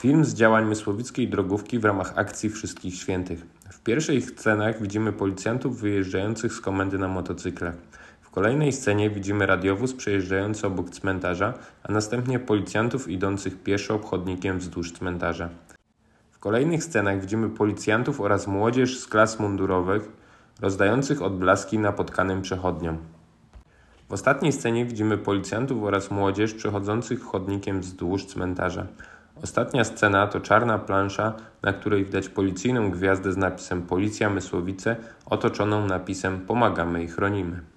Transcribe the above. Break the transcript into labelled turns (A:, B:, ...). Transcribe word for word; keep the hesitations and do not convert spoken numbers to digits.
A: Film z działań mysłowickiej drogówki w ramach akcji Wszystkich Świętych. W pierwszej scenach widzimy policjantów wyjeżdżających z komendy na motocyklach. W kolejnej scenie widzimy radiowóz przejeżdżający obok cmentarza, a następnie policjantów idących pieszo chodnikiem wzdłuż cmentarza. W kolejnych scenach widzimy policjantów oraz młodzież z klas mundurowych rozdających odblaski napotkanym przechodniom. W ostatniej scenie widzimy policjantów oraz młodzież przechodzących chodnikiem wzdłuż cmentarza. Ostatnia scena to czarna plansza, na której widać policyjną gwiazdę z napisem Policja Mysłowice otoczoną napisem Pomagamy i chronimy.